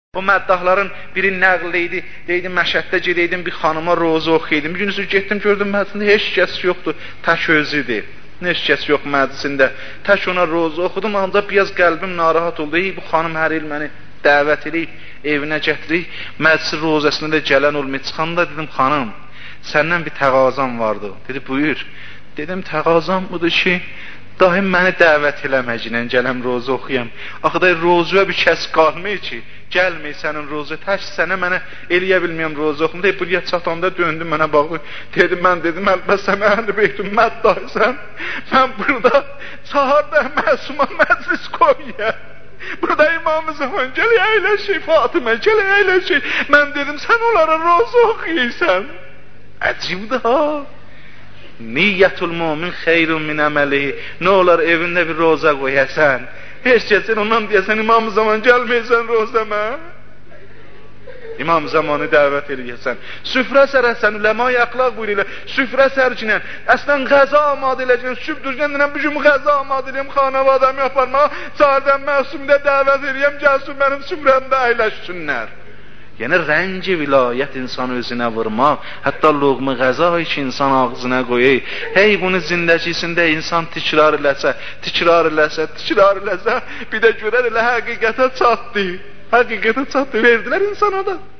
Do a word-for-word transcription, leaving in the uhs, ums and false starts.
O məddahların biri nəql idi, deydim, Məşəddə gedəydim, bir xanıma roza oxuyaydım. Bir gün getdim, gördüm məclisində heç kəs yoxdur, tək özüdür. Heç kəs yox məclisində. Tək ona roza oxudum, ancaq biraz qəlbim narahat oldu. Ey, bu xanım hər il məni dəvət edib, evinə gətirib, məclisin rozasında da gələn olmayıb. Çıxanda dedim, xanım, səndən bir təqazam vardı. Dedi, buyur. Dedim, təqazam budur ki, daim məni dəvət eləməklə gələm roza oxuyam. Axı da rozaya bir kəs qalmıyor ki, gəlməyib sənin roza, tək sənə mənə eləyə bilməyəm roza oxum. Deyib, buraya çatanda döndüm mənə baxdı. Dedim, mən dedim, əlbəttə mənə beytüm məddahsən. Mən burada çaharda məsuma məclis qoyuya. Burada İmam-ı Zaman gəl əyləşik, Fatimə gəl əyləşik. Mən dedim, sən onlara roza oxuyursan. Əcibdir ha. Niyyətul mümin xeyrun min əməlihi. Nə olar evində bir roza qoyasan? Heç kəsin ondan deyəsən, İmam-ı Zaman gəlməyəsən rozəmə. İmam-ı Zamanı dəvət eləyəsən. Süfrə sərəsən, üləma-i əxlaq buyuruyla. Süfrə sərcinən. Əslən qəza amadə eləyəcəkən. Süb düzgəndən bir gün qəza amadə eləyəm, xanavadamı yaparma. Çağırdan məsumdə dəvət eləyəm, gəlsin mənim süfrəmdə əyləşsinlər. Yəni, rəngi vilayət insan özünə vurmaq, hətta loğmu qəza ki, insan ağzına qoyur. Hey, bunu zindəcisində insan tikrar eləsə, tikrar eləsə, tikrar eləsə, bir də görər elə həqiqətə çatdı. Həqiqətə çatdı, verdilər insana da.